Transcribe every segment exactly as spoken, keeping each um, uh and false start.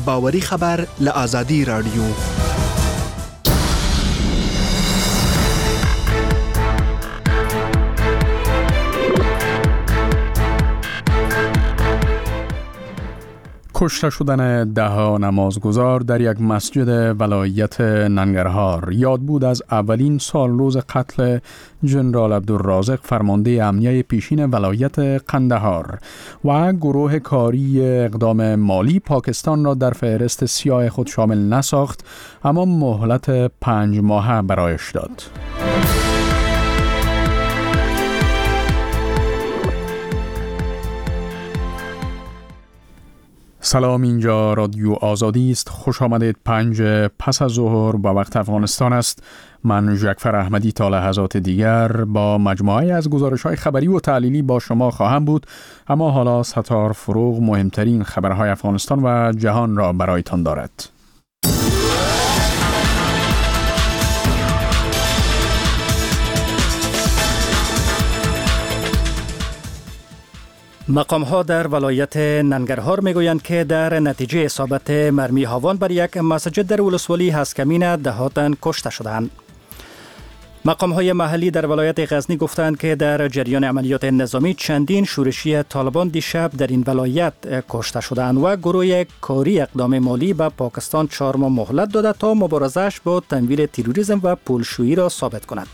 باوری خبر ل آزادی رادیو. کشته شدن ده ها نمازگزار در یک مسجد ولایت ننگرهار یاد بود از اولین سال روز قتل جنرال عبدالرازق فرمانده امنیه پیشین ولایت قندهار و گروه کاری اقدام مالی پاکستان را در فهرست سیاه خود شامل نساخت، اما مهلت پنج ماهه برایش داد. سلام، اینجا رادیو آزادی است. خوش آمدید. پنج پس از ظهر با وقت افغانستان است. من جعفر احمدی تا لحظات دیگر با مجموعه از گزارش‌های خبری و تحلیلی با شما خواهم بود، اما حالا ستار فروغ مهمترین خبرهای افغانستان و جهان را برایتان دارد. مقام‌ها در ولایت ننگرهار میگویند که در نتیجه اصابت مرمی هاوان بر یک مسجد در ولسوالی هسکمین دهاتن کشته شدند. مقام‌های محلی در ولایت غزنی گفتند که در جریان عملیات نظامی چندین شورشی طالبان دیشب در این ولایت کشته شدند و گروه کاری اقدام مالی به پاکستان چهار ماه مهلت داده تا مبارزه‌اش با تمویل تروریسم و پولشویی را ثابت کند.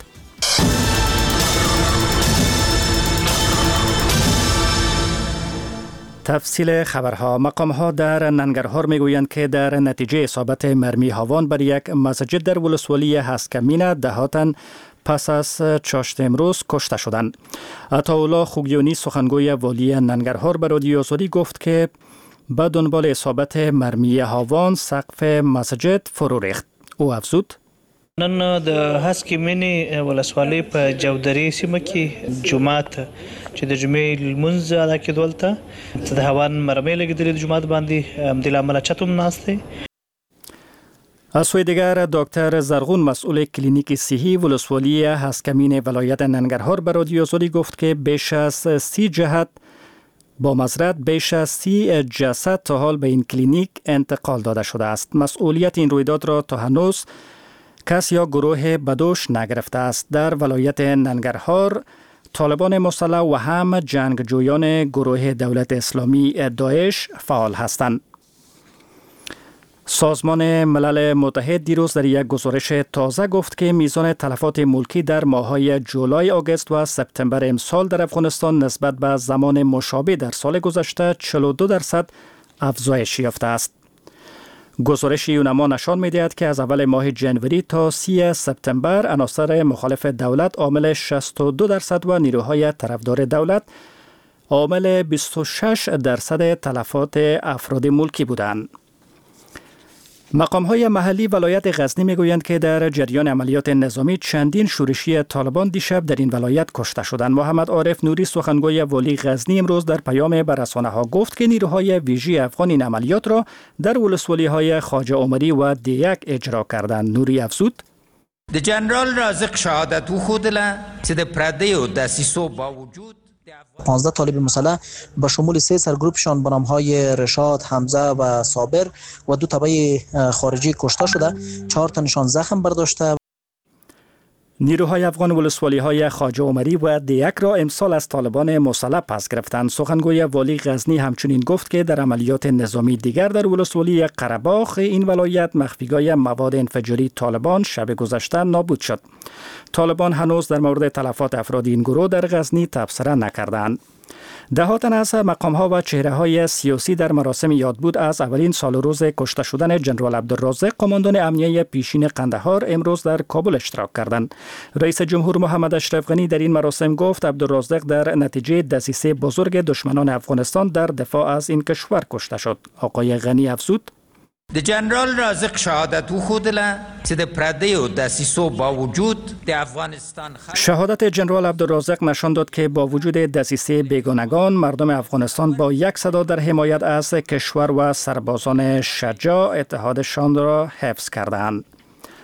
تفصیل خبرها. مقام‌ها در ننگرهار میگویند که در نتیجه اصابت مرمی هاوان بر یک مسجد در ولسوالی هسکمین دهاتن پس از چاشت امروز کشته شدند. عطاالله خوگیانی سخنگوی والی ننگرهار به رادیو آزادی گفت که به دنبال اصابت مرمی هاوان سقف مسجد فرو ریخت. او افزود: نن د هسکمین ولسوالی په جودري سیمه کې جمعات چې د جمعې لمونځ ادا کېدول ته د هوان مرمۍ لګېدلې د جمعات باندې همدې له امله چت هم ناست دی. از سوی دیگر دکتر زرغون مسئول کلینیک صحی ولسوالی هسکمین ولایت ننگرهار به رادیو آزادی گفت که بیش از سی جهت با معذرت بیش از سی جسد تا حال به این کلینیک انتقال داده شده است. مسئولیت این رویداد را تا هنوز کس یا گروه بدوش نگرفته است. در ولایت ننگرهار طالبان مسلح و هم جنگجویان گروه دولت اسلامی داعش فعال هستند. سازمان ملل متحد دیروز در یک گزارش تازه گفت که میزان تلفات ملکی در ماه‌های جولای، آگوست و سپتامبر امسال در افغانستان نسبت به زمان مشابه در سال گذشته چهل و دو درصد افزایش یافته است. گزارش یونما نشان می‌دهد که از اول ماه جنوری تا سی سپتامبر عناصر مخالف دولت عامل شصت و دو درصد و نیروهای طرفدار دولت عامل بیست و شش درصد تلفات افراد ملکی بودند. مقام‌های محلی ولایت غزنی میگویند که در جریان عملیات نظامی چندین شورشی طالبان دیشب در این ولایت کشته شدند. محمد عارف نوری سخنگوی والی غزنی امروز در پیام به رسانه‌ها گفت که نیروهای ویژه افغان این عملیات را در ولسوالی‌های خواجه عمری و دیک اجرا کردند. نوری افزود: د جنرال رازق شهادت او خودله چې د پردې او دسیسو با وجود پانزده طالب مسلح به شمول سه سرگروپشان به نام‌های رشاد، حمزه و صابر و دو تبع خارجی کشته شده، چهار تنشان زخم برداشته. نیروهای افغان ولسوالی‌های خواجه عمری و دیک را امسال از طالبان مسلح پس گرفتند. سخنگوی والی غزنی همچنین گفت که در عملیات نظامی دیگر در ولسوالی قره‌باغ این ولایت مخفیگاه مواد انفجاری طالبان شب گذشته نابود شد. طالبان هنوز در مورد تلفات افراد این گروه در غزنی تبصره نکردند. دهاتن از مقام‌ها و چهره‌های سیاسی در مراسم یادبود از اولین سال روز کشته شدن جنرال عبدالرازق قماندان امنیه پیشین قندهار امروز در کابل اشتراک کردند. رئیس جمهور محمد اشرف غنی در این مراسم گفت عبدالرازق در نتیجه دسیسه بزرگ دشمنان افغانستان در دفاع از این کشور کشته شد. آقای غنی افزود: د جنرال رازق شهادت او خودله چې د پردې او دسیسو با وجود د افغانستان شهادت جنرال عبدالرازق نشان داد که با وجود دسیسه بیگانگان مردم افغانستان با یک صدا در حمایت از کشور و سربازان شجاع اتحادشان را حفظ کردند.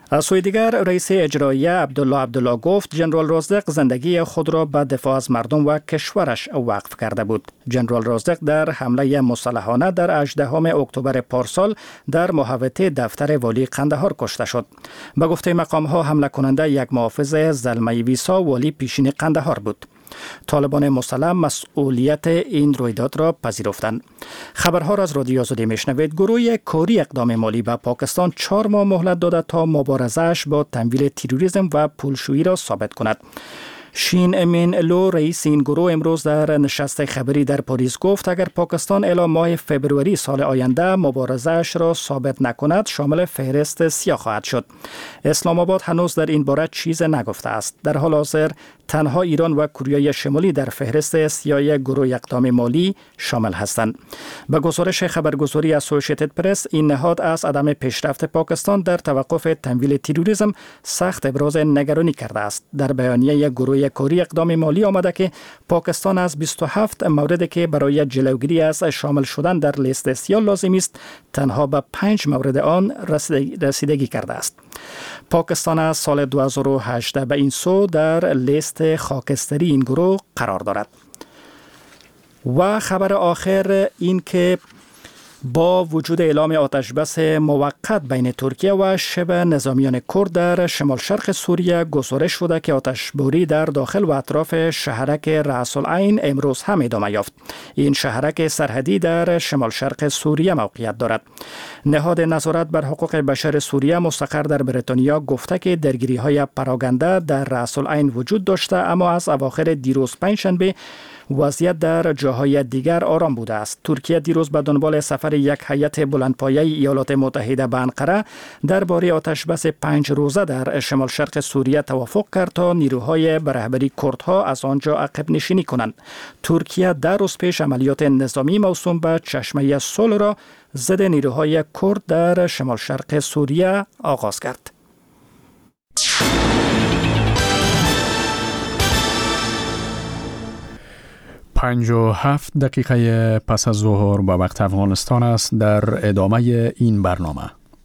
از سوی دیگر رئیس اجرایی عبدالله عبدالله گفت جنرال رازق زندگی خود را به دفاع از مردم و کشورش وقف کرده بود. جنرال رازق در حمله مسلحانه در هجدهم اکتبر پارسال در محوطه دفتر والی قندهار کشته شد. به گفته مقام‌ها حمله کننده یک محافظ زلمه ویسا والی پیشین قندهار بود. طالبان مسلح مسئولیت این رویداد را پذیرفتند. خبرها را از رادیو آزادی میشنوید. گروه کاری اقدام مالی به پاکستان چهار ماه مهلت داده تا مبارزه‌اش با تمویل تروریسم و پولشویی را ثابت کند. شین امین لو رئیس این گروه امروز در نشست خبری در پاریس گفت اگر پاکستان الی ماه فوریه سال آینده مبارزه‌اش را ثابت نکند شامل فهرست سیاه خواهد شد. اسلام آباد هنوز در این باره چیز نگفته است. در حال حاضر تنها ایران و کره شمالی در فهرست سیاه گروه اقدام مالی شامل هستند. به گزارش خبرگزاری اسوسییتد پرس این نهاد از عدم پیشرفت پاکستان در توقف تمویل تروریسم سخت ابراز نگرانی کرده است. در بیانیه گروه کاری اقدام مالی آمده که پاکستان از بیست و هفت موردی که برای جلوگیری از شامل شدن در لیست سیاه لازم است تنها به پنج مورد آن رسیدگی کرده است. پاکستان از سال دو هزار و هجده به این سو در لیست خاکستری این گروه قرار دارد. و خبر آخر این که با وجود اعلام آتش بس موقت بین ترکیه و شبه نظامیان کرد در شمال شرق سوریه گزارش شده که آتشباری در داخل و اطراف شهرک رأس العین امروز هم ادامه یافت. این شهرک سرحدی در شمال شرق سوریه موقعیت دارد. نهاد نظارت بر حقوق بشر سوریه مستقر در بریتانیا گفته که درگیری های پراکنده در رأس العین وجود داشته اما از اواخر دیروز پنجشنبه وضعیت در جاهای دیگر آرام بوده است. ترکیه دیروز به دنبال سفر یک هیئت بلندپایه ایالات متحده به انقره درباره آتشبس پنج روزه در شمال شرق سوریه توافق کرد تا نیروهای به رهبری کردها از آنجا عقب نشینی کنند. ترکیه در روز پیش عملیات نظامی موسوم به چشمه صلح را ضد نیروهای کرد در شمال شرق سوریه آغاز کرد. پنج و هفت دقیقه پس از ظهر با وقت افغانستان است. در ادامه این برنامه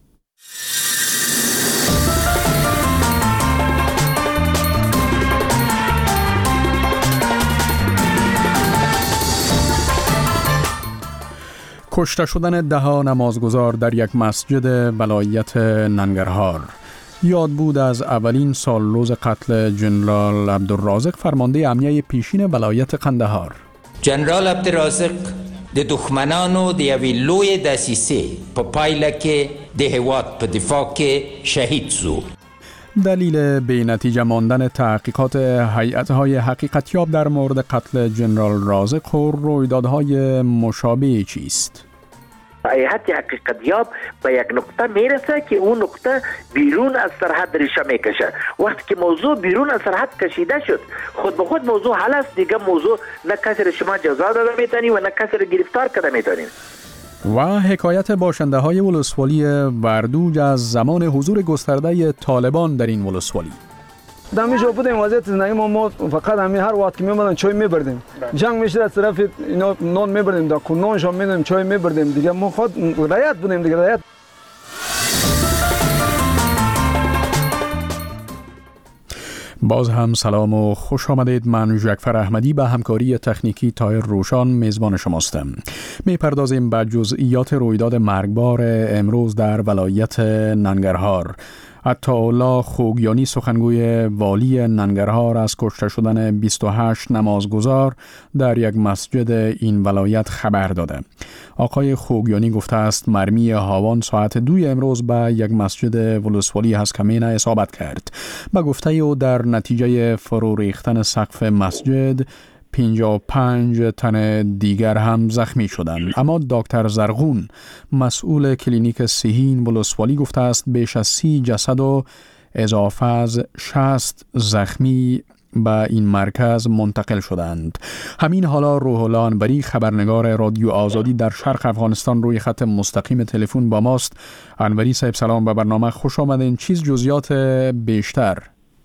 کشته شدن ده ها نمازگزار در یک مسجد ولایت ننگرهار. یاد بود از اولین سال روز قتل جنرال عبدالرازق فرمانده امنیه پیشین ولایت قندهار. جنرال عبدالرازق د دښمنانو د یوې لویې دسیسې په پایله کې د هېواد په دفاع کې شهید شو. دلیل به نتیجه ماندن تحقیقات هیئت‌های حقیقتیاب در مورد قتل جنرال رازق و رویدادهای مشابه چیست؟ هیئت حقیقتیاب به یک نقطه میرسه که اون نقطه بیرون از سرحد ریشه میکشه. وقتی که موضوع بیرون از سرحد کشیده شد خود به خود موضوع حل است. دیگه موضوع نه کسی را شما جزا داده میتونی و نه کسی را گرفتار کرده میتونی. و حکایت باشنده های ولسوالی وردوج از زمان حضور گسترده طالبان در این ولسوالی. دمیجا بودیم وضعیت زندگی ما, ما فقط همین هر وقت که میمدن چای میبردیم. جنگ میشد از طرف اینا نان میبردیم دا کنونشا میدیم چای میبردیم دیگه ما خود رعایت بودیم دیگه رعایت. باز هم سلام و خوش آمدید. من جعفر احمدی به همکاری تکنیکی تایر روشان میزبان شماستم. میپردازیم به جزئیات رویداد مرگبار امروز در ولایت ننگرهار. عطاالله خوگیانی سخنگوی والی ننگرهار از کشته شدن بیست و هشت نمازگزار در یک مسجد این ولایت خبر داده. آقای خوگیانی گفته است مرمی هاوان ساعت دوی امروز به یک مسجد ولسوالی هسکمینه اصابت کرد. به گفته او در نتیجه فرو ریختن سقف مسجد پنجاه و پنج تن دیگر هم زخمی شدند. اما دکتر زرغون مسئول کلینیک سیهین ولسوالی گفته است بیش از سی جسد و اضافه از شصت زخمی به این مرکز منتقل شدند. همین حالا روح الله انوری خبرنگار رادیو آزادی در شرق افغانستان روی خط مستقیم تلفن با ماست. انوری صاحب سلام، به برنامه خوش آمدین. چیز جزئیات بیشتر؟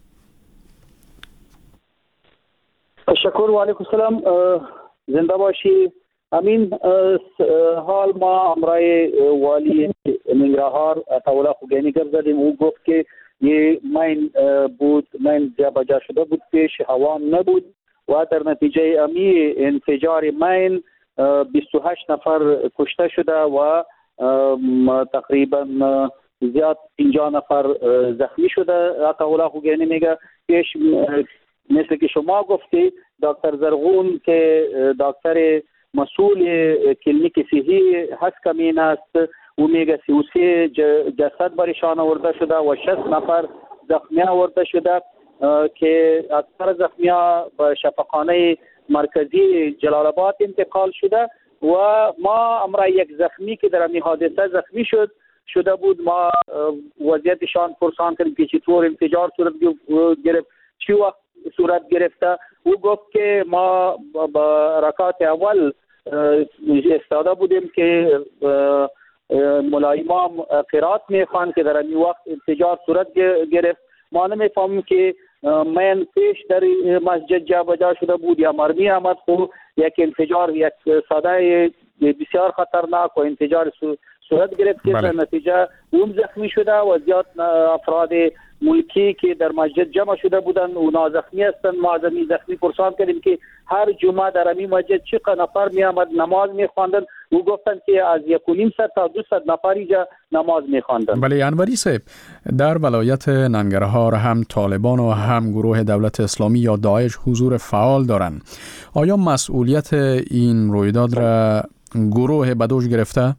تشکر و علیکم السلام، زنده باشی. امین حال ما امرای والی ننگرهار عطاالله خوگیانی گپ زدیم. او گفت که یه مین بود، مین جابجا شده بود، پیش هوا نبود و در نتیجه امی انفجار مین بیست و هشت نفر کشته شده و تقریبا زیاد پنجاه نفر زخمی شده. آقا خوگینی میگه پیش مثل که شما گفتی دکتر زرغون که دکتر مسئول کلینیک صحی هست کمین است و میگه سی و سی جسد برشان آورده شده و شصت نفر زخمی آورده شده که اکثر زخمی ها به شفاخانه مرکزی جلال آباد انتقال شده و ما امرا یک زخمی که در این حادثه زخمی شد شده بود ما وضعیتشان پرسان کردیم که چطور انفجار صورت گرفت، چی وقت صورت گرفته. او گفت که ما با رکعت اول استاده بودیم که مولای امام قرائت میخوان که در این وقت انفجار صورت گرفت. ما نمیفهمیم که من پیش در مسجد جا بجا شده بود یا مرمی آمد، خود یک انفجار یک صدای بسیار خطرناک و انفجار صورت گرفت که در نتیجه اون زخمی شده و زیاد افراد ملکی که در مسجد جمع شده بودن و نازخمی هستن. ما از این زخمی پرسان کردیم که هر جمعه در این مسجد چقدر نفر می آمد نماز می خواندن و گفتن که از یک و نیم صد تا دو صد نفر اینجا نماز می خواندن. بله انوری صاحب، در ولایت ننگرهار هم طالبان و هم گروه دولت اسلامی یا داعش حضور فعال دارند. آیا مسئولیت این رویداد را گروه به دوش گرفته؟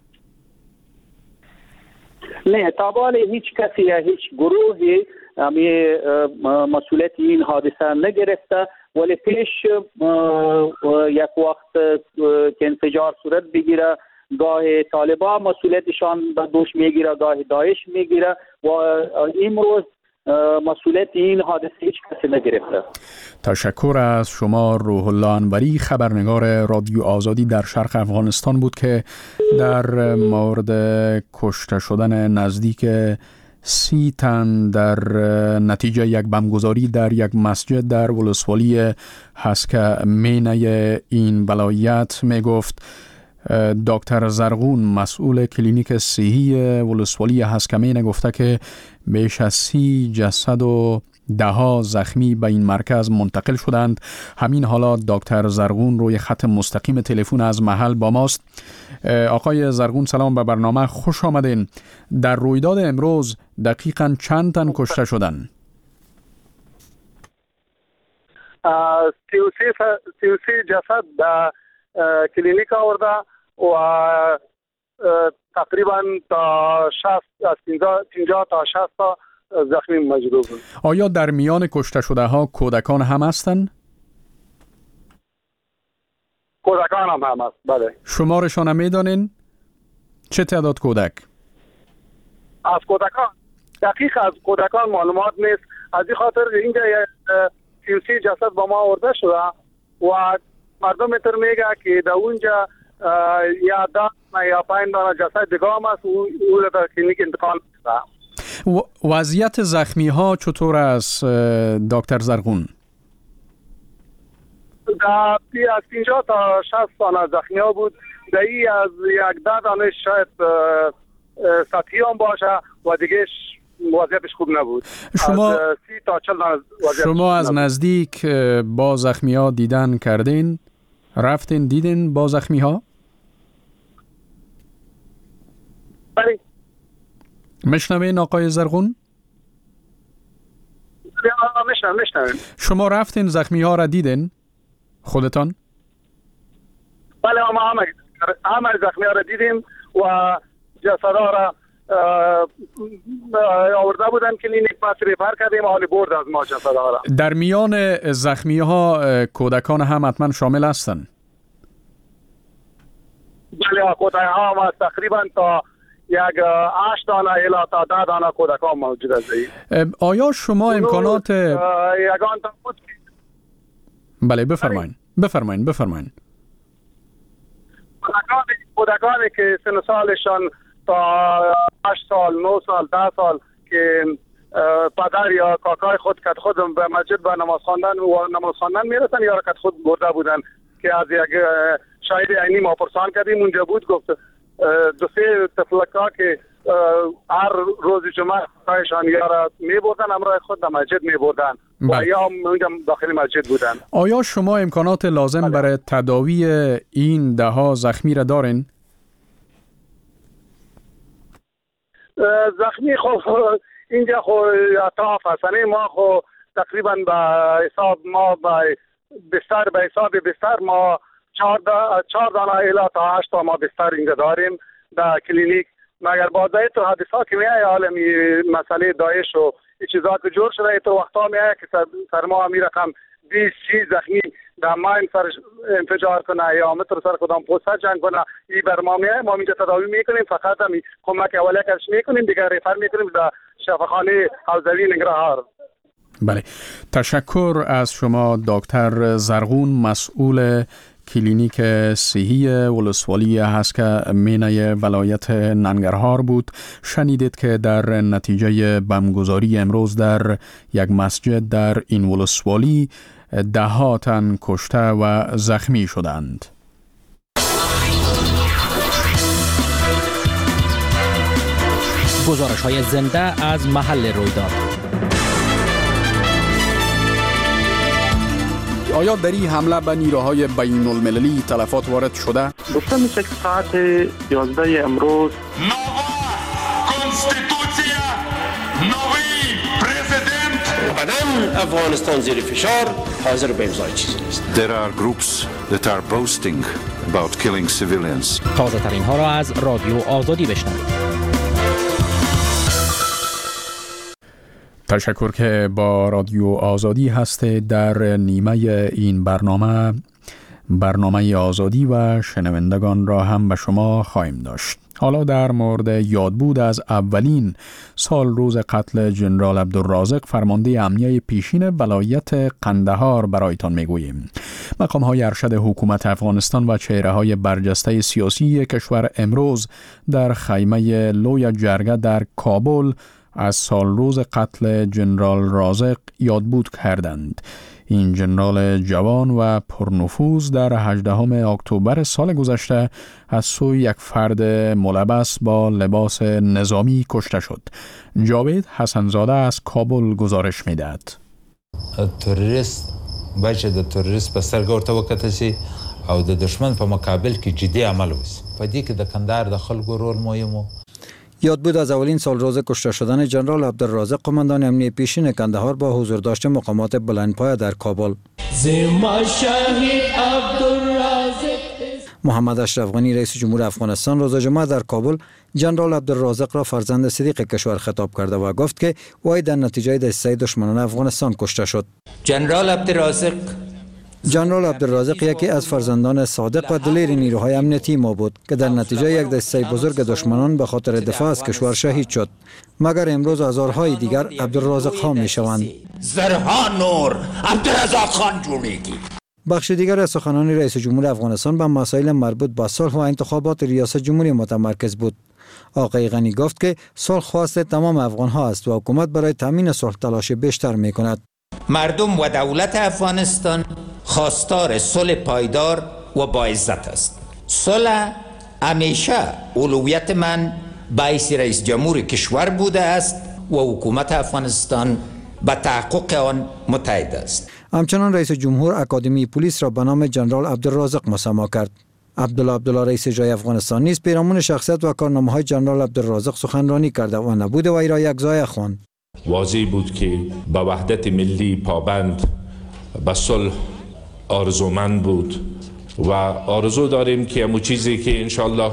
نه، تا هیچ کسی یا هیچ گروهی امی مسئولیت این حادثه نگرفته، ولی پیش یک وقت که انفجار صورت بگیره گاه طالبان مسئولیتشان به دوش میگیره، گاه داعش میگیره و امروز مسئولیت این حادثه هیچ کسی نگرفته. تشکر از شما روح الله انوری، خبرنگار رادیو آزادی در شرق افغانستان بود که در مورد کشته شدن نزدیک سی تن در نتیجه یک بمبگذاری در یک مسجد در ولسوالی هسکه مینه این ولایت می گفت. دکتر زرغون مسئول کلینیک صحی ولسوالی هسکمین گفته که بیش از سی جسد و دهها زخمی به این مرکز منتقل شدند. همین حالا دکتر زرغون روی خط مستقیم تلفن از محل با ماست. آقای زرغون سلام به برنامه، خوش آمدین. در رویداد امروز دقیقاً چند تن کشته شدند؟ سی و سی جسد در کلینیک آورده و تقریبا تا شصت از پنجاه تا شصت تا زخمی مجروح بود. آیا در میان کشته شده ها کودکان هم هستند؟ کودکان هم هم هست، بله. شمارشان میدانین؟ چه تعداد کودک؟ از کودکان دقیق از کودکان معلومات نیست، از این خاطر اینجا سی و سی جسد با ما آورده شده و مردم میتر میگه که در اونجا یا دان یا پایین دانه جسد دیگه هم هست او در کلینیک انتقال شده. وضعیت زخمی ها چطور است دکتر زرغون؟ در از پنجاه تا شصت دانه زخمی ها بود. در این از یک ده دانه شاید سطحی هم باشه و دیگه وضعیتش خوب نبود. شما از سی تا چل دانه شما از نزدیک با زخمی ها دیدن کردین؟ رفتین دیدین با زخمی ها؟ بله. مشنوین آقای زرغون؟ مشنوین مشنوین. شما رفتین زخمی ها را دیدین خودتان؟ بله ما همه همه زخمی ها را دیدیم و جسد ها را آورده بودن کلینیک، پس ریفر کردیم حالی برد از ما جسد ها را. در میان زخمی ها کودکان هم حتما شامل هستند؟ بله کودکان هم هست، تقریبا تا یک هشت دانه الی تا ده دانه کودکان موجود است. آیا شما امکانات یگان تا بود؟ بله بفرمایید بفرمایید بفرمایید. کودکان کودکانی که سن سالشان تا هشت سال، نه سال، ده سال که پدر یا کاکای خود کت خود به مسجد به نماز خواندن و نماز خواندن میرسن یا کت خود برده بودن که از یک شاهد عینی ما پرسان کردیم اونجا بود، گفت دو سه طفلکا که هر روز جمعه خدایشان یا را می بردن همراه خود در مسجد می بردن و یا هم داخل مسجد بودن. آیا شما امکانات لازم بله. برای تداوی این ده ها زخمی را دارین؟ زخمی خب اینجا خب اطراف هستن، ما خب تقریبا به حساب ما به بستر به حساب بستر ما چهار دانه الی تا هشت تا ما بستر اینجا داریم در کلینیک. مگر بازای تو حادثه که میای عالمی مسئله داعش و این چیزا که جور شده تو وقتا میای که سر ما می رقم بیست سی زخمی در ماین سر انفجار کنه یا متر سر کدام پوسته جنگ کنه این بر ما میای. ما اینجا تداوی میکنیم، فقط هم کمک اولیه کش میکنیم، دیگر ریفر میکنیم در شفاخانه حوزوی ننگرهار. بله، تشکر از شما دکتر زرغون، مسئول کلینیک صحی ولسوالی هسکه مینه ولایت ننگرهار بود. شنیدید که در نتیجه بمبگذاری امروز در یک مسجد در این ولسوالی ده ها تن کشته و زخمی شدند. گزارش های زنده از محل رویداد. آیا در این حمله به نیروهای بین المللی تلفات وارد شده؟ گفته میشه که ساعت یازده امروز کنستیتوسیا نوی پرزیدنت بدن افغانستان زیر فشار حاضر به امضای چیزی نیست. There are groups that are boasting about killing civilians. تازه ترین ها را از رادیو آزادی بشنوید. تشکر که با رادیو آزادی هسته. در نیمه این برنامه برنامه آزادی و شنوندگان را هم به شما خواهیم داشت. حالا در مورد یادبود از اولین سال روز قتل جنرال عبدالرازق فرمانده امنیه پیشین ولایت قندهار برایتان میگوییم. مقام های ارشد حکومت افغانستان و چهره های برجسته سیاسی کشور امروز در خیمه لوی جرگه در کابل از سال روز قتل جنرال رازق یادبود کردند. این جنرال جوان و پرنفوذ در هجدهم اکتبر سال گذشته از سوی یک فرد ملبس با لباس نظامی کشته شد. جاوید حسنزاده از کابل گزارش می‌دهد. تروریست باید د تروریست په سترګه ورته وکتل شي او د دشمن په مقابل کې جدي عمل وشي. په دې کې د کندهار د خلکو رول مهم و. یادبود از اولین سال روز کشته شدن جنرال عبدالرازق قماندان امنیه پیشین کندهار با حضور داشت مقامات بلندپایه در کابل. محمد اشرف غنی رئیس جمهور افغانستان روز جمعه در کابل جنرال عبدالرازق را فرزند صدیق کشور خطاب کرده و گفت که وی در نتیجه دسیسه دشمنان افغانستان کشته شد. جنرال عبدالرازق جنرال عبدالرازق یکی از فرزندان صادق و دلیر نیروهای امنیتی ما بود که در نتیجه یک دسته بزرگ دشمنان به خاطر دفاع از کشور شهید شد. مگر امروز هزارهای دیگر عبدالرازق ها می شوند. زرها نور عبدالرازق خان جوړیږي. بخش دیگر از سخنان رئیس جمهور افغانستان به مسائل مربوط به صلح و انتخابات ریاست جمهوری متمرکز بود. آقای غنی گفت که صلح خواست تمام افغان ها است و حکومت برای تامین صلح تلاش بیشتر می کند. مردم و دولت افغانستان خواستار صلح پایدار و با عزت است. صلح همیشه اولویت من باعث رئیس جمهور کشور بوده است و حکومت افغانستان به تحقق آن متحد است. همچنان رئیس جمهور اکادمی پلیس را به نام جنرال عبدالرازق مسما کرد. عبدالله عبدالله رئیس جای افغانستان نیز پیرامون شخصیت و کارنامه‌های جنرال عبدالرازق سخنرانی کرده و نبود وی را یکجای خواند. واضح بود که با وحدت ملی پابند به صلح آرزومند بود و آرزو داریم که همون چیزی که انشالله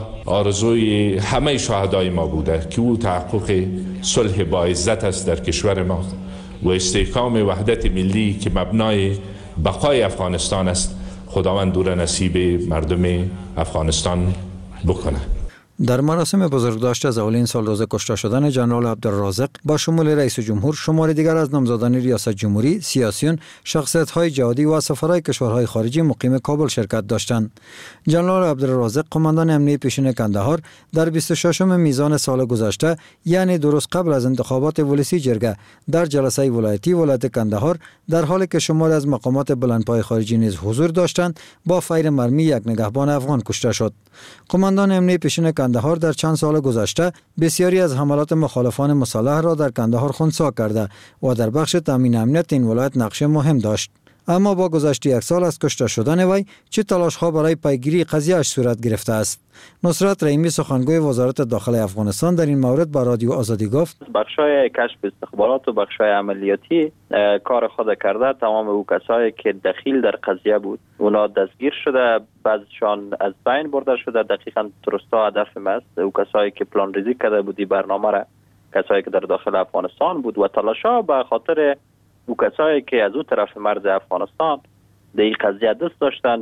آرزوی همه شهدای ما بوده که او تحقق صلح با عزت است در کشور ما و استحکام وحدت ملی که مبنای بقای افغانستان است. خداوند دور نصیب مردم افغانستان بکنه. در مراسم بزرگداشت از اولین سال روز کشته شدن جنرال عبدالرازق با شمول رئیس جمهور شمار دیگر از نامزدان ریاست جمهوری، سیاسیون، شخصیت‌های جهادی و سفرای کشورهای خارجی مقیم کابل شرکت داشتند. جنرال عبدالرازق قماندان امنیه پیشین کندهار در بیست و ششم میزان سال گذشته یعنی درست قبل از انتخابات ولسی جرگه در جلسه ولایتی ولایت کندهار در حالی که شمار از مقامات بلندپای خارجی نیز حضور داشتند با فیر مرمی یک نگهبان افغان کشته شد. قماندان امنیه پیشین کندهار در چند سال گذشته بسیاری از حملات مخالفان مسلح را در کندهار خنثی کرده و در بخش تامین امنیت این ولایت نقش مهم داشت. اما با گذشت یک سال از کشته شدن وی چه تلاش ها برای پیگیری قضیه‌اش صورت گرفته است؟ نصرت رحیمی سخنگوی وزارت داخلی افغانستان در این مورد با رادیو آزادی گفت: بخشای کشف استخبارات و بخشای عملیاتی کار خود کرده. تمام او کسایی که دخیل در قضیه بود اونا دستگیر شده، بعضیشان از بین برده شده. دقیقاً درستا هدف ما است او کسایی که پلان ریزی کرده بودی برنامه را، کسایی که در داخل افغانستان بود و تلاشا به خاطر او کسایی که از او طرف مرز افغانستان در این قضیه دست داشتن.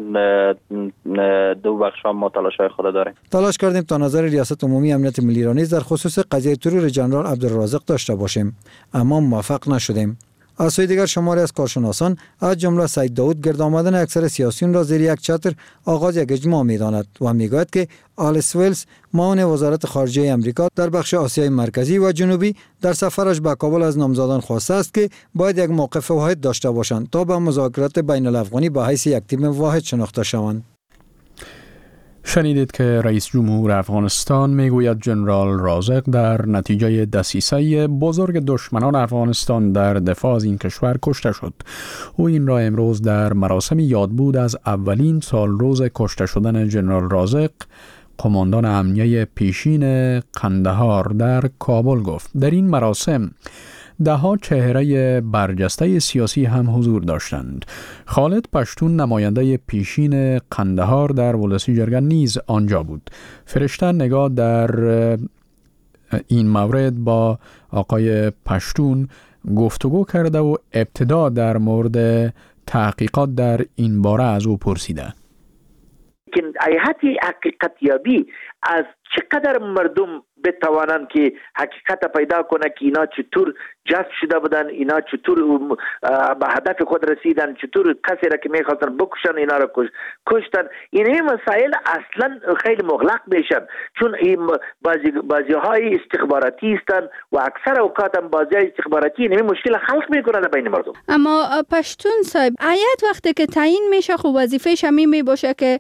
دو بخش ما تلاشای خود داریم. تلاش کردیم تا نظر ریاست عمومی امنیت ملی را نیز در خصوص قضیه ترور جنرال عبدالرازق داشته باشیم، اما موفق نشدیم. از سوی دیگر شماری از کارشناسان از جمله سید داود گرد آمدن اکثر سیاسیون را زیر یک چتر آغاز یک اجماع می‌داند و می‌گوید که آلیس ویلز معاون وزارت خارجه آمریکا در بخش آسیای مرکزی و جنوبی در سفرش به کابل از نامزدان خواسته است که باید یک موقف واحد داشته باشند تا به مذاکرات بین الافغانی به حیث یک تیم واحد شناخته شوند. شنیدید که رئیس جمهور افغانستان میگوید جنرال رازق در نتیجه دسیسه بزرگ دشمنان افغانستان در دفاع از این کشور کشته شد. او این را امروز در مراسم یادبود از اولین سال روز کشته شدن جنرال رازق، قماندان امنیه پیشین قندهار در کابل گفت. در این مراسم ده ها چهره برجسته سیاسی هم حضور داشتند. خالد پشتون نماینده پیشین قندهار در ولسی جرگه نیز آنجا بود. فرشته نگاه در این مورد با آقای پشتون گفتگو کرده و ابتدا در مورد تحقیقات در این باره از او پرسیده. که ایهت حقیقت یابی از چقدر مردم بتوانند که حقیقت پیدا کنه که اینا چطور جذب شده بودن، اینا چطور به هدف خود رسیدن، چطور کسی را که میخواستن بکشن اینا را کشتن. این مسائل اصلا خیلی مغلق میشن چون بعضی بعضی های استخباراتی هستند و اکثر اوقات هم بعضی های استخباراتی این مشکل خلق میکنن بین مردم. اما پشتون صاحب ایت وقتی که تعیین میشه خب وظیفه‌ش همین می باشه که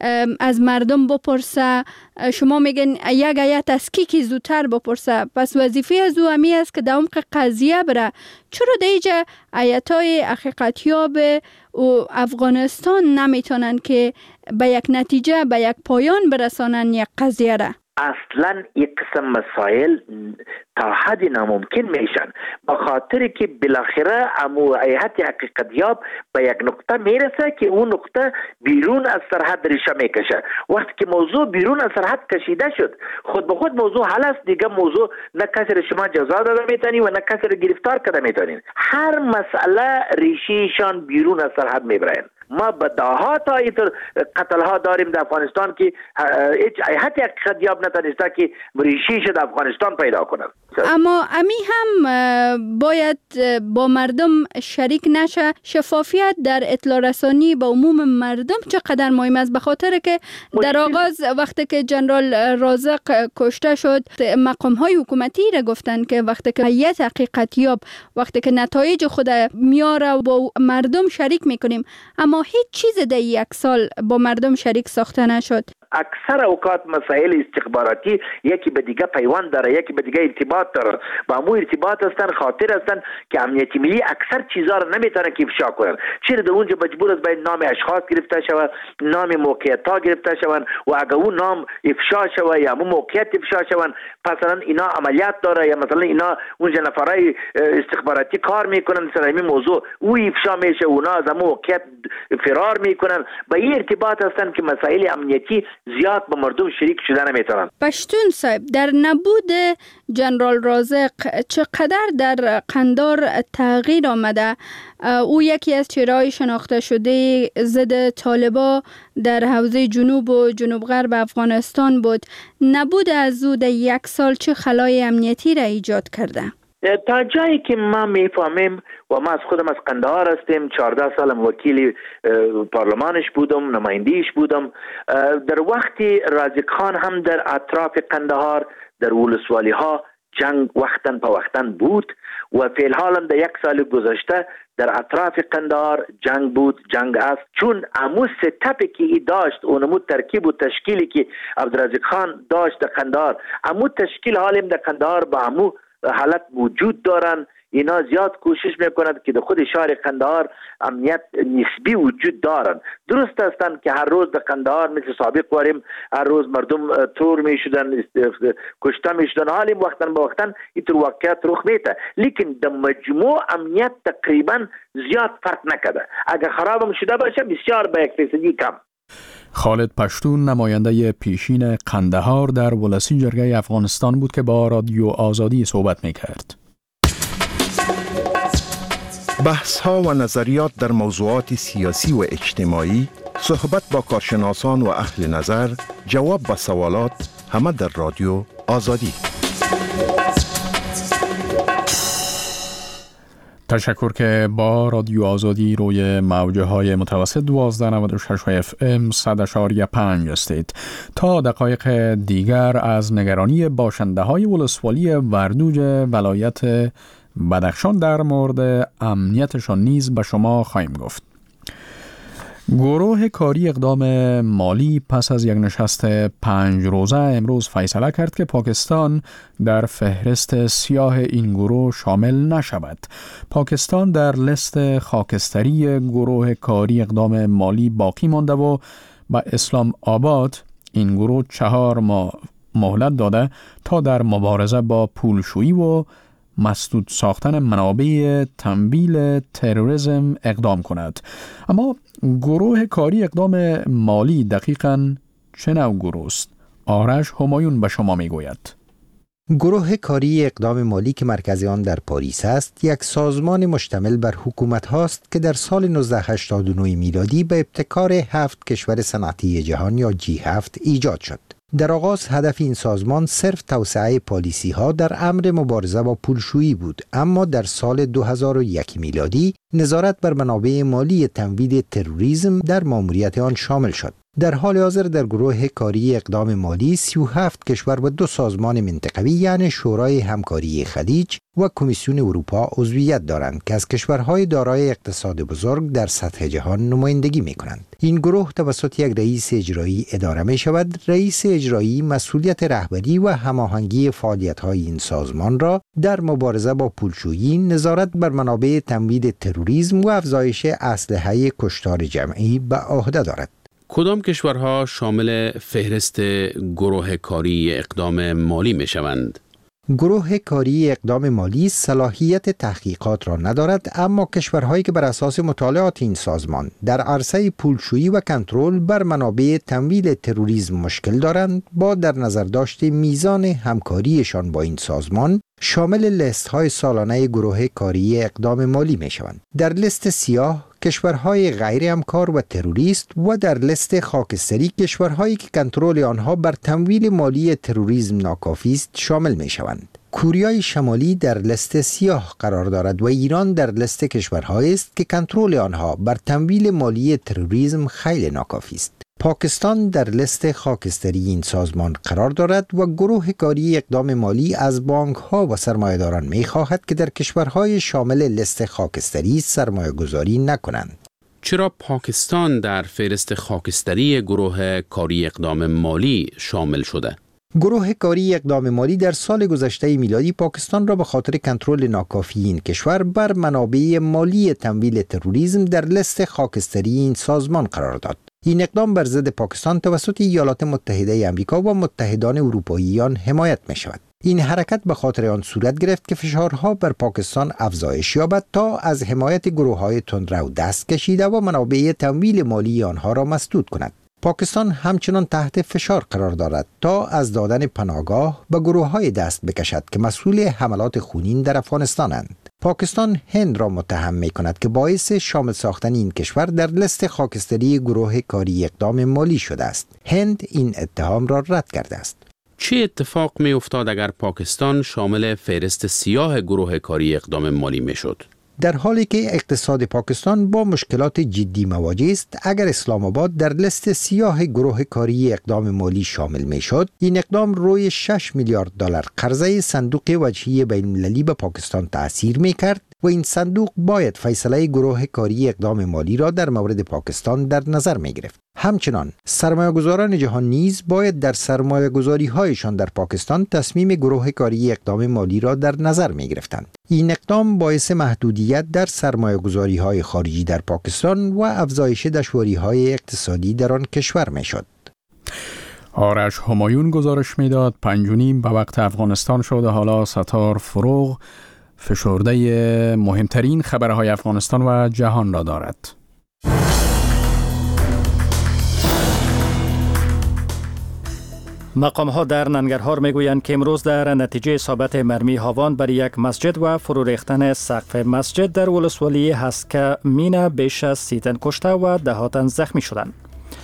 از مردم بپرسه. شما میگن یک ایت از کی که زودتر بپرسه، پس وظیفه از او همی است که در عمق قضیه بره. چرا دیگه ایتای حقیقتیاب و افغانستان نمیتونن که به یک نتیجه به یک پایان برسانن یک قضیه را؟ اصلا یک قسم مسائل تا حد ناممکن میشن به خاطر که بالاخره امو ایهت حقیقتیاب به یک نقطه میرسه که اون نقطه بیرون از سرحد ریشه میکشه. وقتی که موضوع بیرون از سرحد کشیده شد خود به خود موضوع حل است دیگه. موضوع نه کسی را شما جزا داده میتونی و نه کسی را گرفتار کرده میتونین. هر مسئله ریشهشان بیرون از سرحد میبرن. ما به داها تا ایتر قتل ها داریم در افغانستان که هیچ ایهت حقیقتیاب نتونسته که ریشهش در افغانستان پیدا کنه. اما امی هم باید با مردم شریک نشه. شفافیت در اطلاع رسانی با عموم مردم چقدر مهم است؟ به خاطر که در آغاز وقتی که جنرال رازق کشته شد مقام های حکومتی را گفتن که وقتی که هیئت حقیقتیاب وقتی که نتایج خود میاره با مردم شریک میکنیم، اما هیچ چیز در یک سال با مردم شریک ساخته نشد. اکثر اوقات مسائل استخباراتی یکی به دیگه پیوند داره، یکی به دیگه ارتباط داره. با امو ارتباط هستن خاطر هستن که امنیتی ملی اکثر چیزا رو نمیتونه که افشا کنن. چرا در اونجا مجبور است باید نام اشخاص گرفته شود، نام موقعیت ها گرفته شود و اگه اون نام افشا شود یا امو موقعیت افشا شود مثلا اینا عملیات داره یا مثلا اینا اونجا نفرای استخباراتی کار میکنن سر همین موضوع او افشا میشه، اونا از امو موقعیت فرار میکنن. با این ارتباط هستن که مسائل امنیتی زیاد با مردم شریک شدن نمیتونن. پشتون صاحب در نبود جنرال رازق چقدر در قندار تغییر آمده؟ او یکی از چهره‌های شناخته شده ضد طالبا در حوزه جنوب و جنوب غرب افغانستان بود. نبود از او در یک سال چه خلای امنیتی را ایجاد کرده؟ تا جایی که ما میفهمیم و ما از خودم از قندهار هستیم، چهارده سالم وکیل پارلمانش بودم، نمایندهش بودم. در وقتی رازق خان هم در اطراف قندهار در ولسوالی ها جنگ وقتاً په وقتاً بود و فی الحال هم در یک سال گذشته در اطراف قندهار جنگ بود، جنگ است. چون امو ستپی که ای داشت، اونمو ترکیب و تشکیلی که عبدالرزاق خان داشت در قندهار، امو تشکیل حالیم در قندهار با امو حالت موجود دارن. اینا زیاد کوشش میکنند که در خود شهر قندهار امنیت نسبی وجود دارن. درست هستند که هر روز در قندهار مثل سابق واریم هر روز مردم ترور میشدن، کشته میشدن، حالیم وقتا با وقتا اینطور واقعیت رخ میده، لیکن در مجموع امنیت تقریبا زیاد فرق نکده. اگر خرابم شده باشه بسیار به یک فیصدی کم. خالد پشتون نماینده پیشین قندهار در ولسی جرگه افغانستان بود که با رادیو آزادی صحبت میکرد. بحث ها و نظریات در موضوعات سیاسی و اجتماعی، صحبت با کارشناسان و اهل نظر، جواب به سوالات، همه در رادیو آزادی. تشکر که با رادیو آزادی روی موجه های متوسط دوازده نود و شش اف ام صد اشاریه پنج هستید. تا دقایق دیگر از نگرانی باشنده های ولسوالی وردوج ولایت بدخشان در مورد امنیتشان نیز به شما خواهیم گفت. گروه کاری اقدام مالی پس از یک نشست پنج روزه امروز فیصله کرد که پاکستان در فهرست سیاه این گروه شامل نشود. پاکستان در لیست خاکستری گروه کاری اقدام مالی باقی مانده و به اسلام آباد این گروه چهار ماه مهلت داده تا در مبارزه با پولشویی و مسدود ساختن منابع تمویل تروریسم اقدام کند. اما گروه کاری اقدام مالی دقیقاً چه نوع گروه است؟ آرش همایون به شما می گوید. گروه کاری اقدام مالی که مرکز آن در پاریس است، یک سازمان مشتمل بر حکومت هاست که در سال نوزده هشتاد و نه میلادی به ابتکار هفت کشور صنعتی جهان یا جی هفت ایجاد شد. در آغاز هدف این سازمان صرف توسعه پالیسی ها در امر مبارزه با پولشویی بود، اما در سال دو هزار و یک میلادی نظارت بر منابع مالی تمویل تروریسم در ماموریت آن شامل شد. در حال حاضر در گروه کاری اقدام مالی سی و هفت کشور و دو سازمان منطقوی یعنی شورای همکاری خلیج و کمیسیون اروپا عضویت دارند که از کشورهای دارای اقتصاد بزرگ در سطح جهان نمایندگی می کنند. این گروه توسط یک رئیس اجرایی اداره می شود. رئیس اجرایی مسئولیت رهبری و هماهنگی فعالیت‌های این سازمان را در مبارزه با پولشویی، نظارت بر منابع تمویل تروریسم و افزایش اسلحه کشتار جمعی به عهده دارد. کدام کشورها شامل فهرست گروه کاری اقدام مالی می شوند؟ گروه کاری اقدام مالی صلاحیت تحقیقات را ندارد، اما کشورهایی که بر اساس مطالعات این سازمان در عرصه پولشویی و کنترل بر منابع تمویل تروریسم مشکل دارند، با در نظر داشت میزان همکاریشان با این سازمان شامل لیست های سالانه گروه کاری اقدام مالی می شوند. در لیست سیاه کشورهای غیر همکار و تروریست و در لیست خاکستری کشورهایی که کنترل آنها بر تمویل مالی تروریسم ناکافی است شامل می شوند. کوریای شمالی در لیست سیاه قرار دارد و ایران در لیست کشورهایی است که کنترل آنها بر تمویل مالی تروریسم خیلی ناکافی است. پاکستان در لیست خاکستری این سازمان قرار دارد و گروه کاری اقدام مالی از بانک ها و سرمایه‌داران می خواهد که در کشورهای شامل لیست خاکستری سرمایه گذاری نکنند. چرا پاکستان در فهرست خاکستری گروه کاری اقدام مالی شامل شده؟ گروه کاری اقدام مالی در سال گذشته میلادی پاکستان را به خاطر کنترل ناکافی این کشور بر منابع مالی تمویل تروریسم در لیست خاکستری این سازمان قرار داد. این اقدام بر ضد پاکستان توسط ایالات متحده آمریکا و متحدان اروپاییان حمایت می شود. این حرکت به خاطر آن صورت گرفت که فشارها بر پاکستان افزایش یابد تا از حمایت گروه‌های تندرو دست کشیده و منابع تمویل مالی آنها را مسدود کند. پاکستان همچنان تحت فشار قرار دارد تا از دادن پناهگاه به گروه‌های دست بکشد که مسئول حملات خونین در افغانستانند. پاکستان هند را متهم می کند که باعث شامل ساختن این کشور در لیست خاکستری گروه کاری اقدام مالی شده است. هند این اتهام را رد کرده است. چه اتفاق می افتاد اگر پاکستان شامل فهرست سیاه گروه کاری اقدام مالی می شد؟ در حالی که اقتصاد پاکستان با مشکلات جدی مواجه است. اگر اسلام آباد در لیست سیاه گروه کاری اقدام مالی شامل می شد، این اقدام روی شش میلیارد دلار قرضه صندوق وجهی بین المللی به پاکستان تأثیر می کرد و این صندوق باید فیصله گروه کاری اقدام مالی را در مورد پاکستان در نظر می گرفت. همچنان سرمایه‌گذاران جهان نیز باید در سرمایه‌گذاری هایشان در پاکستان تصمیم گروه کاری اقدام مالی را در نظر می گرفتند. این اقدام باعث محدودیت در سرمایه‌گذاری های خارجی در پاکستان و افزایش دشواری های اقتصادی در آن کشور می شد. آرش همایون گزارش میداد پنج و نیم به وقت افغانستان شد. حالا ستار فروغ فشرده مهمترین خبرهای افغانستان و جهان را دارد. مقام ها در ننگرهار میگویند که امروز در نتیجه اصابت مرمی هاوان بر یک مسجد و فرو ریختن سقف مسجد در ولسوالی هسکه مینا بیش از سی تن کشته و ده ها تن زخمی شدند.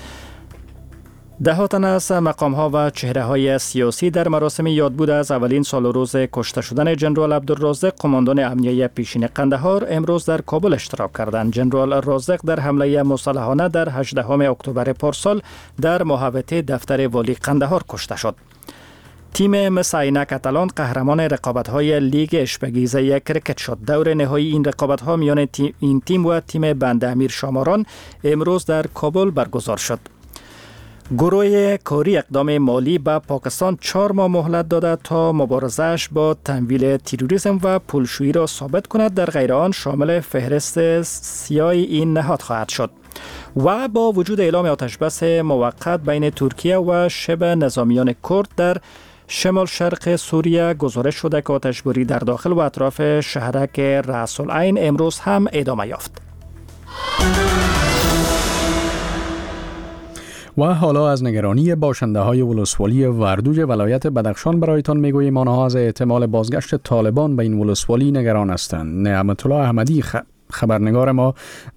ده ها تن از مقام ها و چهره های سیاسی در مراسم یادبود از اولین سال و روز کشته شدن جنرال عبدالرازق قماندان امنیه پیشین قندهار امروز در کابل اشتراک کردند. جنرال رازق در حمله مسلحانه در هجدهم اکتبر پارسال در محوطه دفتر والی قندهار کشته شد. تیم مساینا کاتالان قهرمان رقابت‌های لیگ اشپگیزه کرکت شد. دور نهایی این رقابت‌ها میان تیم این تیم و تیم بند امیر شاماران امروز در کابل برگزار شد. گروه کاری اقدام مالی به پاکستان چهار ماه مهلت داده تا مبارزه‌اش با تمویل تروریسم و پولشویی را ثابت کند. در غیر آن شامل فهرست سیاه این نهاد خواهد شد. و با وجود اعلام آتشبس موقت بین ترکیه و شبه نظامیان کرد در شمال شرق سوریه گزارش شده که آتشباری در داخل و اطراف شهرک رأس العین امروز هم ادامه یافت. و حالا از نگرانی باشنده های ولسوالی وردوج ولایت بدخشان برایتان میگوییم. آنها از احتمال بازگشت طالبان به این ولسوالی نگران هستند. نعمت الله احمدی خبرنگار ما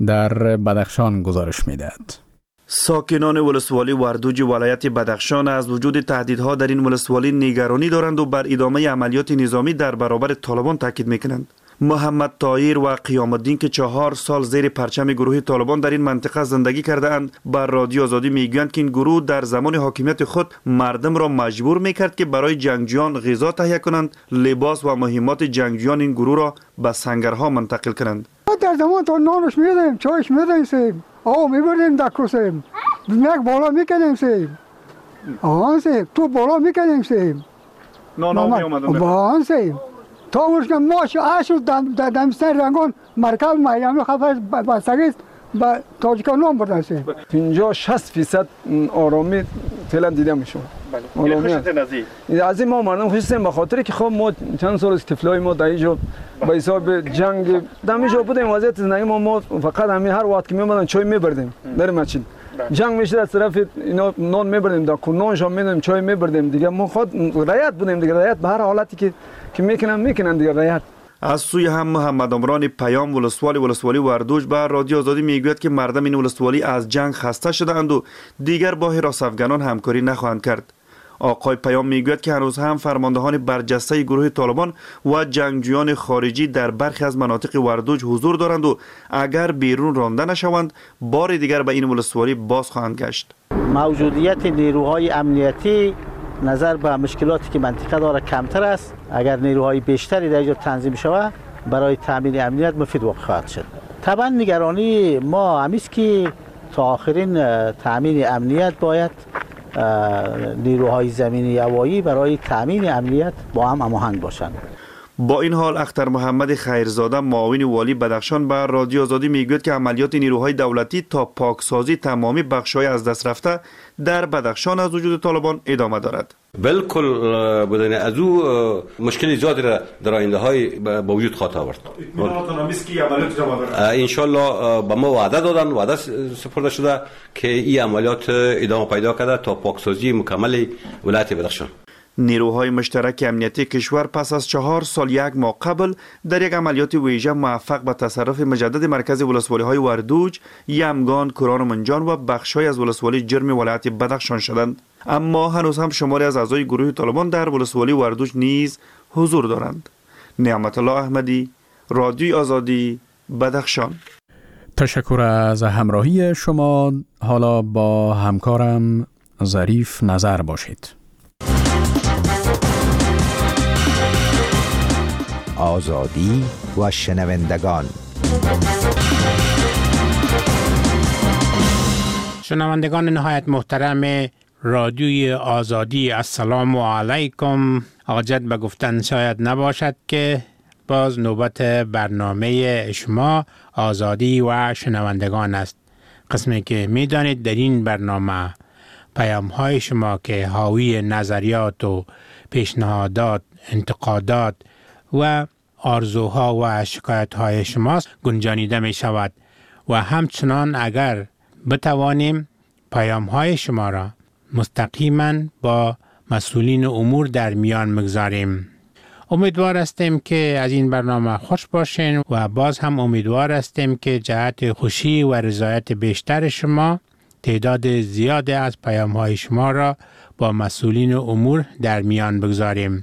در بدخشان گزارش میدهد. ساکنان ولسوالی وردوج ولایت بدخشان از وجود تهدیدها در این ولسوالی نگرانی دارند و بر ادامه عملیات نظامی در برابر طالبان تاکید میکنند. محمد طاهر و قیام الدین که چهار سال زیر پرچم گروه طالبان در این منطقه زندگی کرده اند بر رادیو آزادی میگویند که این گروه در زمان حاکمیت خود مردم را مجبور میکرد که برای جنگجویان غذا تهیه کنند، لباس و مهمات جنگجویان این گروه را به سنگرها منتقل کنند. در زمان تو نانش میدیم، چایش میدیم سیم، آو میبردیم دکو سیم، یک بالا میکنیم سیم، آهان سیم، تو بالا میکنیم سیم، نان آو میامدن آهان سیم. تا ورش ماش آش دم دمستر رنگون مرکب میام خفاش بسگیست با تاجیکان نام برداشته. پنجاه شصت فیصد آرامی فعلا دیده میشه. بله. خوشت نزی. از این ما مردم خوشیم به خاطر که خب ما چند سال از طفلای ما در اینجا به حساب جنگ دمیجا بودیم وضعیت زندگی ما ما فقط همین هر وقت که میمدن چای میبردیم در مسجد. جنگ میشد از طرف اینا نان میبردیم دا کنون شام میدیم چای میبردیم دیگه ما خود رعایت بودیم دیگه رعایت به هر حالتی که که میکنن میکنن دیگه رعایت. از سوی هم محمد عمران پیام ولسوالی ولسوالی وردوج به رادیو آزادی میگوید که مردم این ولسوالی از جنگ خسته شده اند و دیگر با حراس افغانان همکاری نخواهند کرد. آقای پیام میگوید که هنوز هم فرماندهان برجسته گروه طالبان و جنگجویان خارجی در برخی از مناطق وردوج حضور دارند و اگر بیرون رانده نشوند بار دیگر به این ولسوالی باز خواهند گشت. موجودیت نیروهای امنیتی نظر به مشکلاتی که منطقه داره کمتر است. اگر نیروهای بیشتری در اینجا تنظیم شود برای تامین امنیت مفید واقع خواهد شد. طبعا نگرانی ما همیست که تا آخرین تامین امنیت باید نیروهای زمینی هوایی برای تامین امنیت با هم هماهنگ باشند. با این حال اختر محمد خیرزاده معاون والی بدخشان به رادیو آزادی میگوید که عملیات نیروهای دولتی تا پاکسازی تمامی بخش‌های از دست رفته در بدخشان از وجود طالبان ادامه دارد. بالکل بدون از او مشکلی زیادی را در آینده های با وجود خواهد آورد. ان شاء الله به ما وعده دادن، وعده سپرده شده که این عملیات ادامه پیدا کرده تا پاکسازی مکمل ولایت بدخشان. نیروهای مشترک امنیتی کشور پس از چهار سال یک ماه قبل در یک عملیات ویژه موفق به تصرف مجدد مرکز ولسوالی های وردوج، یمگان، کران و منجان و بخش‌های از ولسوالی جرم ولایت بدخشان شدند. اما هنوز هم شماری از اعضای گروه طالبان در ولسوالی وردوج نیز حضور دارند. نعمت الله احمدی، رادیوی آزادی بدخشان. تشکر از همراهی شما. حالا با همکارم ظریف نظر باشید. آزادی و شنوندگان. شنوندگان نهایت محترم رادیوی آزادی، السلام علیکم. آقا جد به گفتن شاید نباشد که باز نوبت برنامه شما آزادی و شنوندگان است. قسمی که می دانید در این برنامه پیام های شما که حاوی نظریات و پیشنهادات، انتقادات و آرزوها و شکایت های شماست گنجانیده می شود و همچنان اگر بتوانیم پیام های شما را مستقیما با مسئولین امور در میان مگذاریم. امیدوار هستیم که از این برنامه خوش باشین و باز هم امیدوار هستیم که جهت خوشی و رضایت بیشتر شما تعداد زیاد از پیام های شما را با مسئولین امور در میان بگذاریم.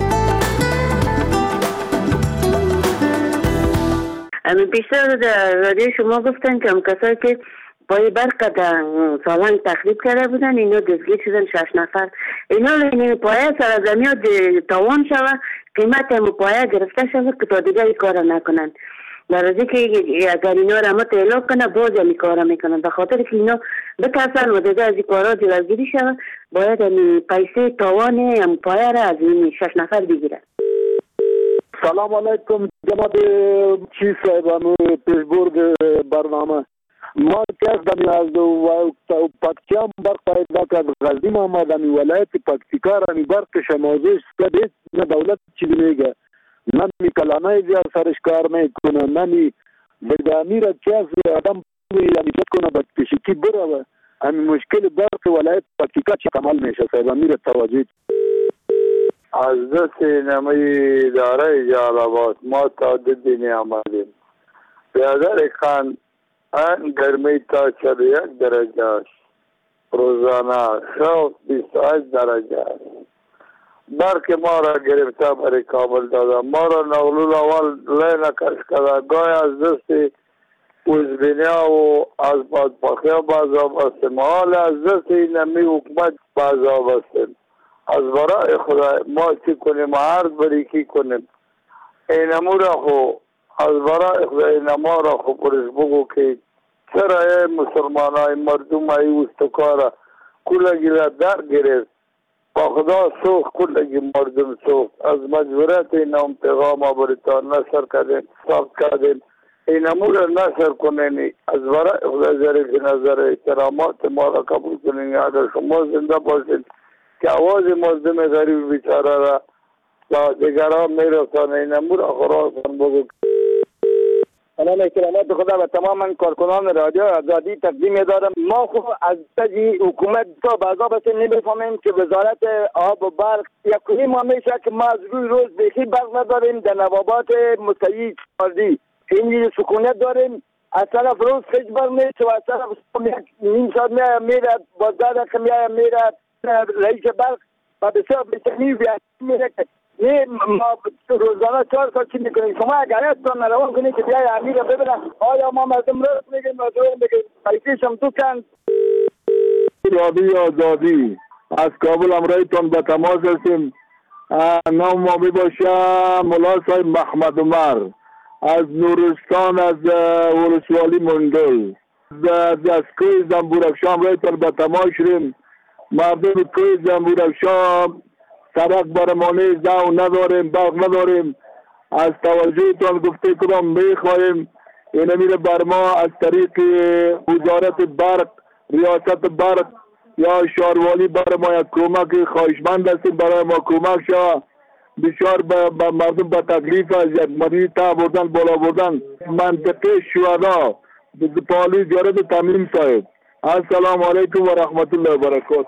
بیشتر در رادیو شما گفتن که هم کسایی که پای برق در سالنگ تخریب کرده بودن اینا دستگیر شدن شش نفر. اینا این پایه سرزمین ها تاوان شوه، قیمت هم پایه گرفته شوه که تا دیگه ای کار نکنن. در ازی که اگر اینا را ما تعلاق کنه باز همی کار میکنن، به خاطر که اینا بترسن و دیگه از این کارها جلوگیری شوه باید همی پیسه تاوان هم پایه را از این شش نفر بگیرن. سلام علیکم جناب چیز صاحبان پیشبرد برنامه. ما کس دمی از پکتیام برق پیدا کرد. غزنی محمد دمی ولایت پکتیکا را می برق شمازش سکده نه دولت چیزی میگه، نه می کلانه زیار سرش کار میکنه، نه می بدامی را کس آدم یعنیت کنه بدکشیکی بره. همین مشکل برق ولایت پکتیکا چی کمال میشه صاحبان میره توجه. از دست نمی اداره جالبات ما تا دینی آمدیم. بیادر خان ان گرمی تا چهل و یک درجه است. روزانه شو بیست و هشت درجه است. برق ما را گرفته برای کابل داده. ما را نغلول اول لین کش کرده. گای از دست اوزبینیا و از بدبختی بازا بستیم. حال از دست نمی حکومت بازا بستیم. از برای خدا ما چی کنیم عرض بری کی کنیم. اینمو را خو از برای خدا اینما را خو پرش بگو که چرا ای مسلمان های مردم های استکارا کلگی را در گرفت با خدا سوخ کلگی مردم سوخ. از مجبورت اینم پیغام آبریتان نشر کردیم ساخت کردیم. اینمو را نشر کنین. از برای خدا ظریف نظر احترامات ما را قبول کنین. اگر شما زنده باشین که آواز مردم غریب بیچاره را با دیگران میرسانه. اینمو را خراسان بگو. سلام احترامات خدا و تمام کارکنان رادیو آزادی تقدیم دارم. ما خو از تجی حکومت تا بازا بس نمیفهمیم که وزارت آب و برق یک کنیم همیشه که ما از روی روز بیخی برق نداریم. در نوابات مستعی چاردی این سکونت داریم. از طرف روز خیلی برق میشه و از طرف نیم ساعت میره بازدار کمیه میره رئیس برق و بسیار بسیار میره که نه ما روزانه چهار سال چی میکنیم. شما اگر ایستان نروان کنید که بیای امیر رو ببینن آیا ما مردم راست میگیم مردم میگیم پیسیش هم تو کن. رادیو آزادی از کابل امرایتان به تماس هستیم. نام ما می باشه مولا صاحب محمد عمر از نورستان از ولسوالی مندل از کوی زنبورفشان امرایتان به تماس شدیم. مردم کوی زنبورفشان سرک برمانه زو نداریم، برق نداریم. از توجهتان گفته کنم میخواهیم این میره بر ما از طریق وزارت برق، ریاست برق یا شاروالی بر ما یک کمک خواهشمند هستیم برای ما کمک شد. بسیار به مردم به تکلیف از یک مریض تا بردن بالا بردن منطقه شهدا پالی زیارت تمیم صاحب. السلام علیکم و رحمت الله و برکاته.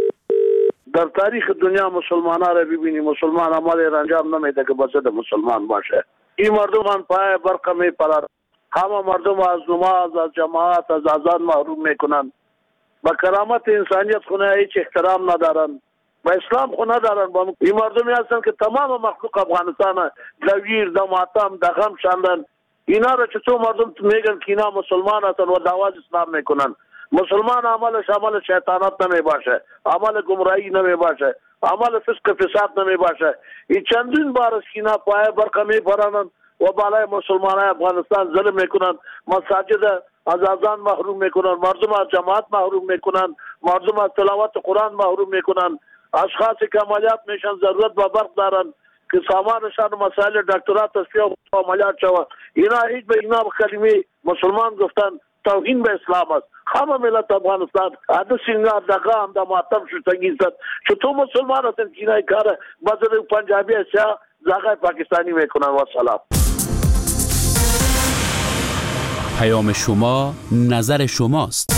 در تاریخ دنیا مسلمان ها را ببینی مسلمان عمل را انجام نمیده که بسد مسلمان باشه. این مردم ان پای برق می پرد. همه مردم از نماز، از جماعت، از اذان محروم میکنن. با کرامت انسانیت خونه هیچ احترام ندارن. و اسلام خو ندارن. با این مردمی هستن که تمام مخلوق افغانستان دویر د ماتم د غم شاندن. اینا را چطور مردم میگن که اینا مسلمان هستن و دعوت اسلام میکنن؟ مسلمان عملش عمل شیطانت نمی باشه، عمل گمراهی نمی باشه، عمل فسق فساد نمی باشه. این چندین بار است که اینا پای برقه میپرانن و بالای مسلمان افغانستان ظلم میکنن، مساجد از اذان محروم میکنن، مردم از جماعت محروم میکنن، مردم از تلاوت قرآن محروم میکنن. اشخاصی که عملیات میشن ضرورت به برق دارن که سامانشان مسائل دکترات تصفیه و عملیات شود. اینا هیچ به اینا کلمه مسلمان گفتن توهین به اسلام است. همه ملت افغانستان عده سینگار دقا هم دا ماتم شدگی زد. چطور مسلمان هستن که اینا کار بزر پنجابی سیاه زاغای پاکستانی میکنن. و سلام. پیام شما نظر شماست.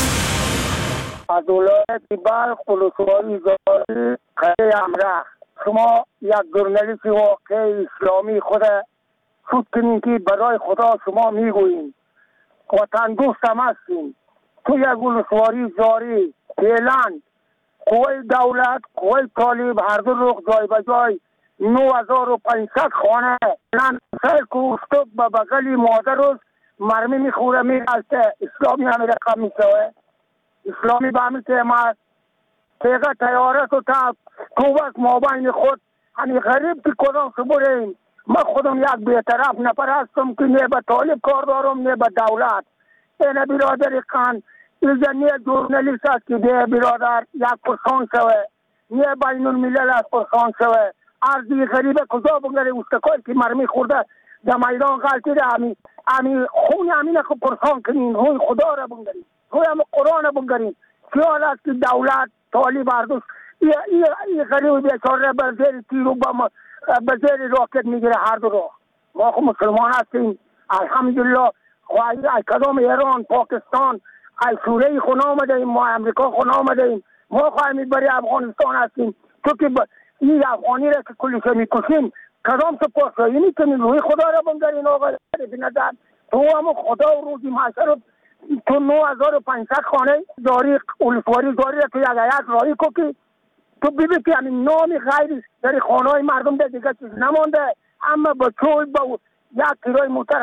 از ولایت بلخ ولسوالی زاری قلعه امرخ، شما یک ژورنالیست واقعی اسلامی خود خود کنین که برای خدا شما میگوییم وطن دوست هم هستیم. تو یک ولسوالی زاری فعلا قوی دولت قوی طالب هر دو رخ جای به جای نو هزار و پانصد خانه فعلا سر کوستک به بغل مادر است مرمی میخوره میرسته. اسلامی همه رقم میشوه. اسلامی به همین تیمت تیغه تیاره تو تا کوبک مابین خود همی غریب که کدام سبوریم. من خودم یک بیطرف نفر هستم که نه به طالب کار دارم نه به دولت. این برادر خان اینجا نه جورنالیست است که ده برادر یک پرسان شوه، نه بین الملل از پرسان شوه. ارزی غریبه کجا بگره استکار که مرمی خورده در میدان غلطی ده همی همی خونی همینه که پرسان کنین. روی خدا را بگرین، روی هم قرآن را بگرین. خیال است که دولت طالب بردوست این غریب بیچاره به زیر تیر و به زیر راکت میگیره هر دو را. ما خود مسلمان هستیم الحمدلله. خواهی ای کدام ایران پاکستان ای سوریه خون آمده ایم، ما امریکا خون آمده ایم، ما خواهیم برای افغانستان هستیم. تو که این افغانی را که کلیش میکشیم کدام سپاس را اینی کنیم. روی خدا را بنگرین آقا بندن. تو هم خدا و روزی محشر تو نو هزار و پانصد خانه داری اولسواری داری را تو یک یک رایی کو که تو ببین که همین نامی غیری در خانه های مردم ده دیگه چیز نمانده. اما با چوی با یک کیلوی موتر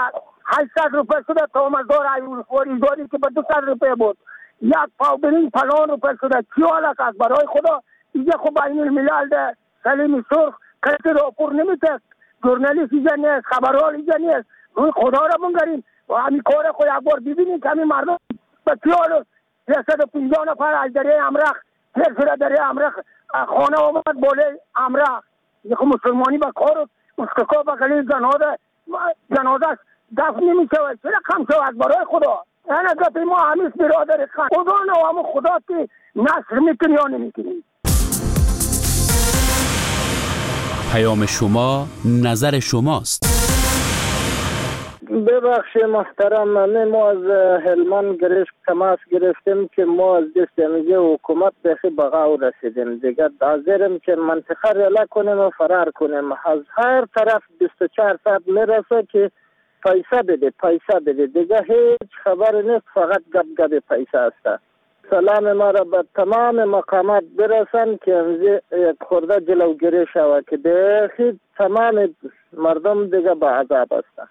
هشتصد روپه شده تا مزدار های اولسواری داری که به دوصد روپه بود. یک پاو برین پلان روپه شده. چی حالک از برای خدا اینجا خب بین الملل ده سلیم سرخ کسی راپور نمیده. جورنالیست اینجا نیست، خبرحال اینجا نیست. روی خدا را بنگرین و همین کار خود یک بار ببینید که همین مردم به چی حال سیصد و پنجاه نفر از دریای امرخ تیر شده. دریای امرخ خانه آمد بالای امرخ. یه خب مسلمانی به کار استکا به قلیل جنازه جنازه دفن نمی شود. چرا کم شود برای خدا؟ این گفت ما همیش برادر خان خدا نه همون خدا که نصر میکنی یا نمیکنی. پیام شما نظر شماست. ببخشید محترم، ما از هلمند گرفت تماس گرفتیم که ما از دست امیجه حکومت بخی بغاو رسیدیم دیگه. حاضرم که منطقه ریلا کنیم و فرار کنیم. از هر طرف بیست و چهار ساعت میرسه که پیسه بده پیسه بده دیگه هیچ خبر نیست، فقط گپ گپ پیسه است. سلام ما را به تمام مقامات برسن که امزی یک خورده جلوگیری شود که بخی تمام مردم دیگه به عذاب است.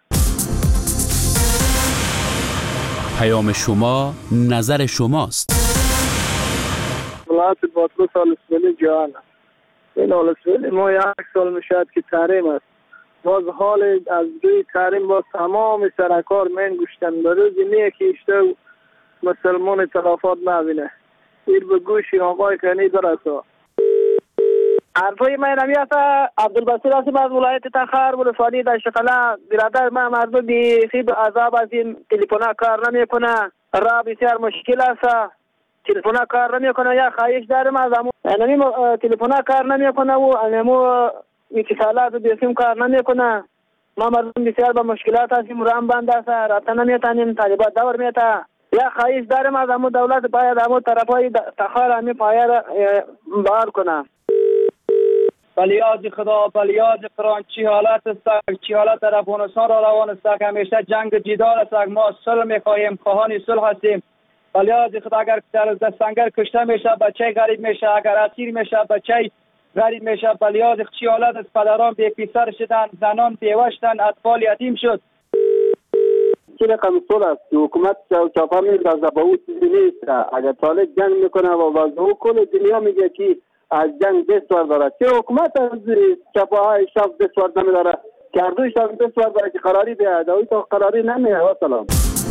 پیام شما نظر شماست. ولایت باطلوس آلسویلی جهان است. این آلسویلی ما یک سال میشد که تحریم است. باز حال از روی تحریم باز تمام سرکار من گوشتن به روزی نیه که اشته مسلمان تلافات نبینه. ایر به گوشی آقای کنی درسته. حرفای من نمی است. عبدالبصیر هستیم از ولایت تخار ولسوالی دشتقلا. برادر من مردم بیخی به عذاب از این تلفن کار نمی کنه. را بسیار مشکل است. تلفن کار نمی کنه. یا خواهش دارم از همون نمی تلفن کار نمی کنه و همون اتصالات بیسیم کار نمی کنه. ما مردم بسیار به مشکلات هستیم. رام بند است. رابطه نمی تانیم. طالبات دور میتا. یا خواهش دارم از همون دولت باید همون طرفای تخار همی پایه را بار کنه. فلیاد خدا فلیاد قرآن چی حالت است، چی حالت در افغانستان را روان است. همیشه جنگ جدال است. ما صلح میخواهیم، خواهان صلح هستیم. ولیاز خدا اگر در دستنگر کشته میشه بچه غریب میشه، اگر اسیر میشه بچه غریب میشه. ولیاز چی حالت است؟ پدران بی پسر شدن، زنان بیوه شدن، اطفال یتیم شد. چه رقم سال است که حکومت چاپا میگه از با او چیزی نیست. اگر طالب جنگ میکنه و وضع کل دنیا میگه که از جنگ دست داره. چه حکومت از چاپاهای شب دست نمیداره؟ کردوش هم دست داره که قراری بیاد. اوی تا قراری نمیاد. سلام.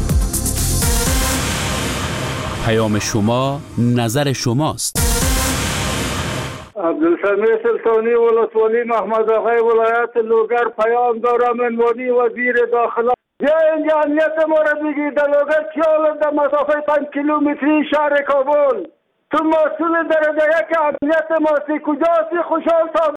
پیام شما نظر شماست. عبدالسمیع سلطانی ولسوالی محمد آقای ولایت لوگر پیام دارم. انوانی وزیر داخله بیا اینجا امنیت ما را بگی. در لوگر چیال در مسافه پنج کیلومتری شهر کابل تو مسئول درجه یک امنیت ماست. کجاست خوشحال صاحب؟